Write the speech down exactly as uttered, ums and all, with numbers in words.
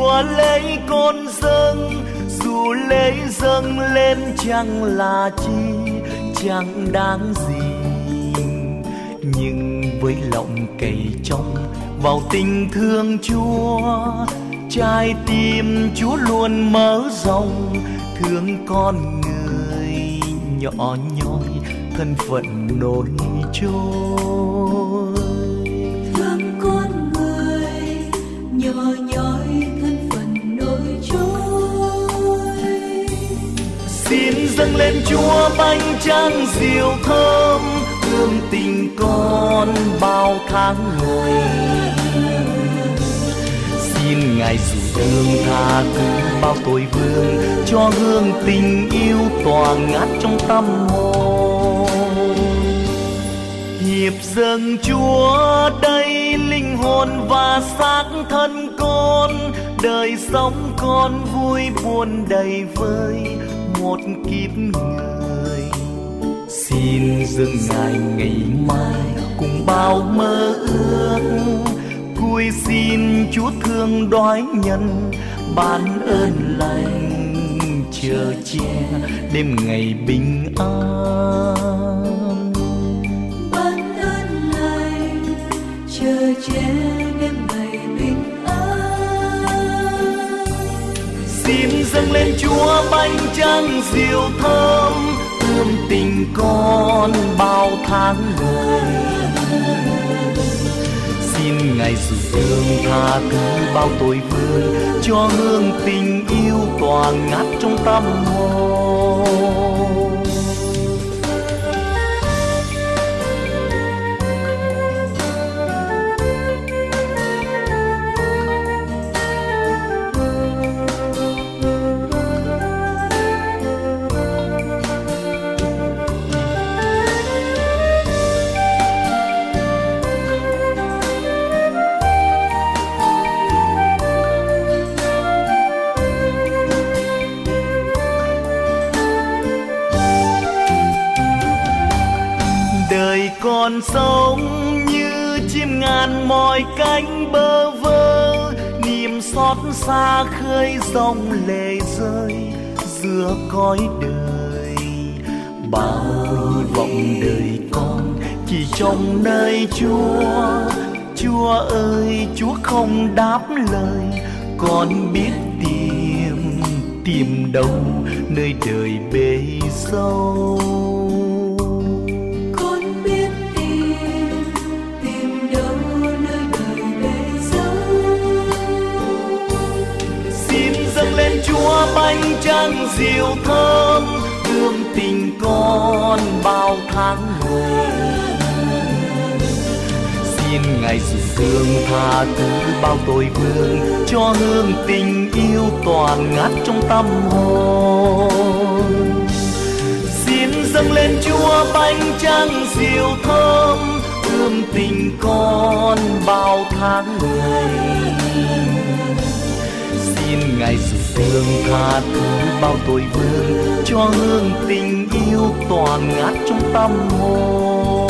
Chúa lấy con dâng, dù lấy dâng lên chẳng là chi, chẳng đáng gì, nhưng với lòng cậy trong vào tình thương Chúa, trái tim Chúa luôn mở rộng, thương con người nhỏ nhoi thân phận nổi trôi. Thương con người nhỏ nhoi thân phận nổi trôi. Xin dâng lên Chúa bánh tráng rượu thơm, hương tình con bao tháng ngày. Xin Ngài dù thương tha thứ bao tội vương, cho hương tình yêu tỏa ngát trong tâm hồn. Hiệp dâng Chúa đây linh hồn và xác thân con, đời sống con vui buồn đầy vơi một kiếp người. Xin dâng Ngài ngày mai cùng bao mơ ước, cúi xin Chúa thương đói nhân, ban ơn lành chờ che đêm ngày bình an. Ban ơn lành chờ che đêm ngày bình an. Xin dâng lên Chúa bánh tráng rượu thơm, hương tình con bao tháng ngày. Xin Ngài dù thương tha thứ bao tội vương, cho hương tình yêu tỏa ngát trong tâm hồn. Con sống như chim ngàn mọi cánh bơ vơ, niềm xót xa khơi dòng lệ rơi giữa cõi đời. Bao hy vọng đời con chỉ trong nơi Chúa. Chúa ơi, Chúa không đáp lời, con biết tìm tìm đâu nơi đời bể sâu. Chúa bánh tráng rượu thơm, hương tình con bao tháng ngày. Xin Ngài dù thương tha thứ bao tội vương, cho hương tình yêu tỏa ngát trong tâm hồn. Xin dâng lên Chúa bánh tráng rượu thơm, hương tình con bao tháng ngày. Xin Ngài dù thương tha thứ bao tội vương, cho hương tình yêu tỏa ngát trong tâm hồn.